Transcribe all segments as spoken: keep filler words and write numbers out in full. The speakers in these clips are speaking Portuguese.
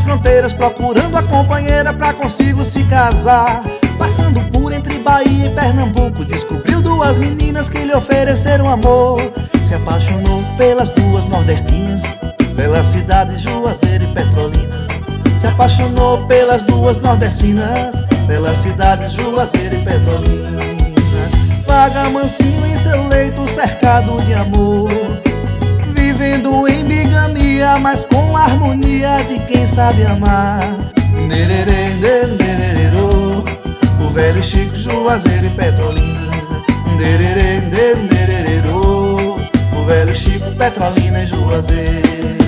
fronteiras, procurando a companheira pra consigo se casar. Passando por entre Bahia e Pernambuco, descobriu duas meninas que lhe ofereceram amor. Se apaixonou pelas duas nordestinas, pela cidade Juazeiro e Petrolina. Se apaixonou pelas duas nordestinas, pela cidade Juazeiro e Petrolina. Vaga mansinho em seu leito cercado de amor, vivendo em bigamia, mas com a harmonia de quem sabe amar. Nererê, nererê, o velho Chico, Juazeiro e Petrolina. Nererê, nererê, o velho Chico, Petrolina e Juazeiro.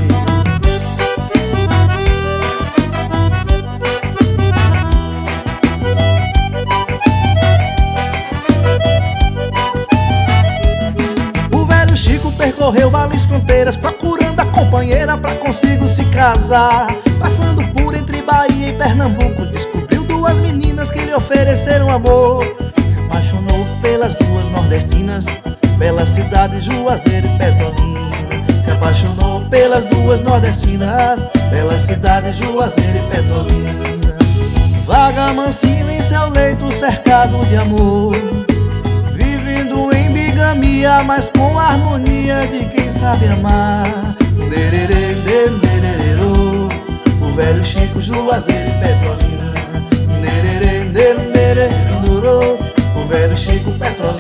Chico percorreu vales fronteiras, procurando a companheira pra consigo se casar. Passando por entre Bahia e Pernambuco, descobriu duas meninas que lhe ofereceram amor. Se apaixonou pelas duas nordestinas, pela cidade Juazeiro e Petrolina. Se apaixonou pelas duas nordestinas, pela cidade Juazeiro e Petrolina. Vaga mansinho em seu leito cercado de amor, vivendo em bigamia, mas com a harmonia de quem sabe amar. Nererê, nererê, o velho Chico, Juazeiro e Petrolina. Nererê, nererê, o velho Chico, Petrolina.